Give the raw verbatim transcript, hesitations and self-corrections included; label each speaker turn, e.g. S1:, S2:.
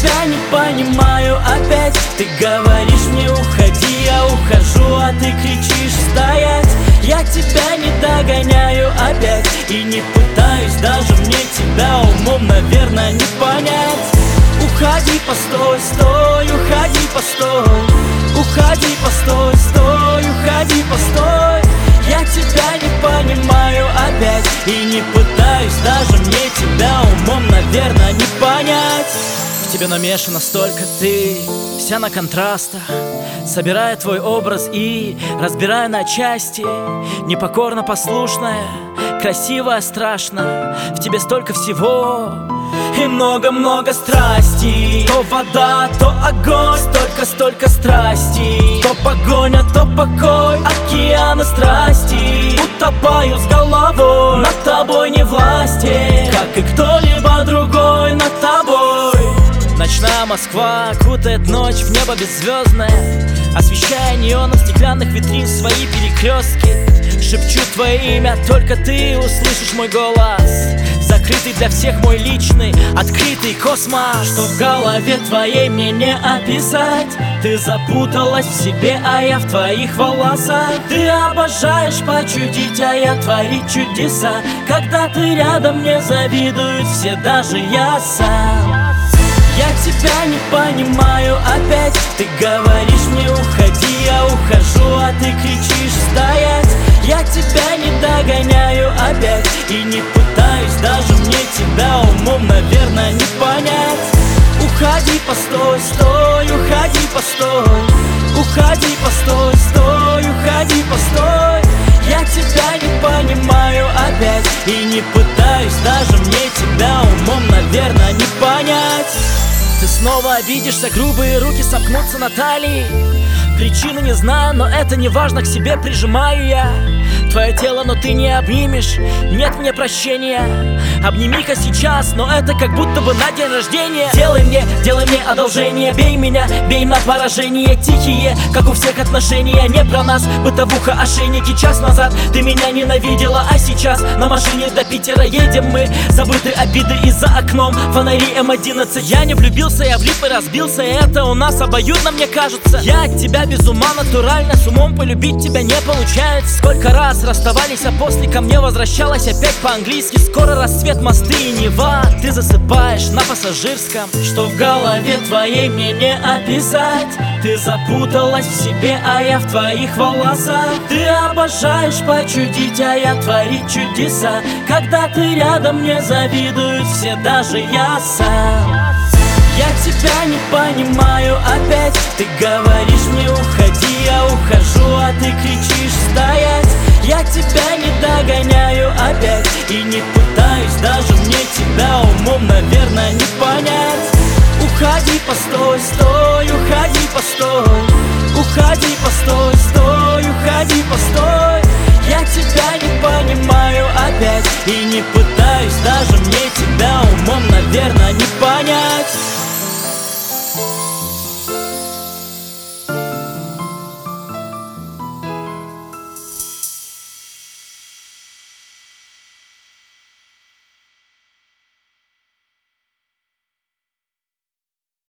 S1: тебя не понимаю опять. Ты говоришь мне уходи, я ухожу, а ты кричишь стоять. Я тебя не догоняю опять и не пытаюсь даже мне тебя умом, наверное, не понять. Уходи, постой, стой, уходи, постой. Уходи, постой, стой, уходи, постой. Я тебя не понимаю опять и не пытаюсь даже мне тебя умом, наверное, не понять. В тебе намешано столько ты, вся на контрастах, собирая твой образ и разбирая на части. Непокорно послушная, красивая, страшно. В тебе столько всего и много-много страстей. То вода, то огонь, столько-столько страстей. То погоня, то покой, океаны страсти. Утопаю с головой, над тобой не власти, как и кто-либо другой над тобой. Ночная Москва кутает ночь в небо беззвездное, освещая неоном стеклянных витрин свои перекрестки. Шепчу твое имя, только ты услышишь мой голос. Закрытый для всех мой личный, открытый космос. Что в голове твоей мне не описать. Ты запуталась в себе, а я в твоих волосах. Ты обожаешь почудить, а я творить чудеса. Когда ты рядом, мне завидуют все, даже я сам. Я тебя не понимаю опять. Ты говоришь мне уходи, я ухожу, а ты кричишь стоять. Я тебя не догоняю опять и не пытаюсь даже мне тебя умом, наверное, не понять. Уходи, постой, стой, уходи, постой. Уходи, постой, стой, уходи, постой. Я тебя не понимаю опять и не пытаюсь даже мне тебя умом, наверное, не понять. Ты снова обидишься, грубые руки сомкнутся на талии. Причины не знаю, но это не важно, к себе прижимаю я твое тело, но ты не обнимешь, нет мне прощения. Обними-ка сейчас, но это как будто бы на день рождения. Делай мне, делай мне одолжение, бей меня, бей на поражение. Тихие, как у всех отношения, не про нас, бытовуха, ошейники. Час назад ты меня ненавидела, а сейчас на машине до Питера едем мы. Забыты обиды и за окном фонари эм одиннадцать. Я не влюбился, я влип и разбился, и это у нас обоюдно, мне кажется. Я от тебя без ума натурально, с умом полюбить тебя не получается. Сколько раз расставались, а после ко мне возвращалась опять по-английски. Скоро рассвет, мосты и Нева, ты засыпаешь на пассажирском. Что в голове твоей мне не описать. Ты запуталась в себе, а я в твоих волосах. Ты обожаешь почудить, а я творить чудеса. Когда ты рядом, мне завидуют все, даже я сам. Я тебя не понимаю опять. Ты говоришь мне уходи, я ухожу, а ты кричишь стоять. Я тебя не догоняю опять и не пытаюсь даже мне тебя умом, наверное, не понять.